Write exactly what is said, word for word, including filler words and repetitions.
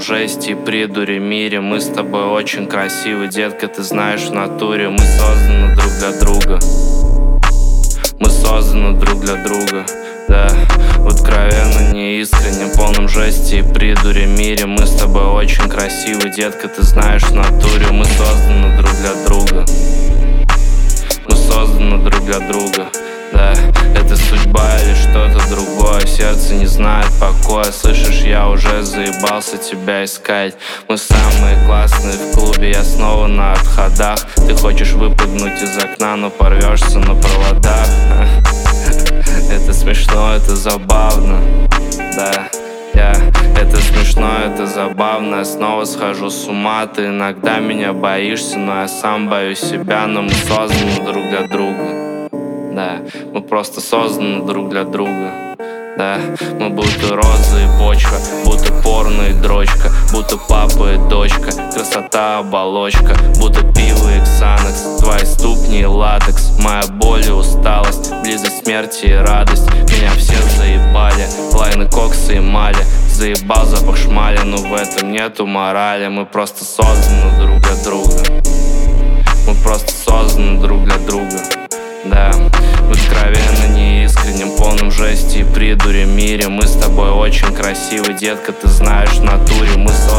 жести и придуре мире. Мы с тобой очень красивы, детка, ты знаешь в натуре. Мы созданы друг для друга. Мы созданы друг для друга, да. В откровенно неискреннем, полном жести и придуре мире. Мы с тобой очень красивы, детка, ты знаешь в натуре. Мы созданы друг для друга. Мы созданы друг для друга, да. Это судьба или что-то другое. Сердце не знает покоя. Слышишь, я уже заебался тебя искать. Мы самые классные в клубе, я снова на отходах. Ты хочешь выпрыгнуть из окна, но порвешься на проводах. Это смешно, это забавно, да. Я, это смешно, это забавно. Я снова схожу с ума. Ты иногда меня боишься, но я сам боюсь себя. Но мы созданы друг для друга, да. Мы просто созданы друг для друга, да. Мы будто роза и почка, будто порно и дрочка, будто папа и дочка, красота оболочка, будто пиво и ксанакс, твои ступни и латекс, моя боль и усталость, близость смерти и радость. Меня все заебали, лайны, коксы и мали. Заебал запах шмали, но в этом нету морали. Мы просто созданы друг для друга. Мы просто созданы друг для друга, да. В откровенно неискреннем, полном жести и придуре мире. Мы с тобой очень красивы, детка, ты знаешь в натуре. Мы созданы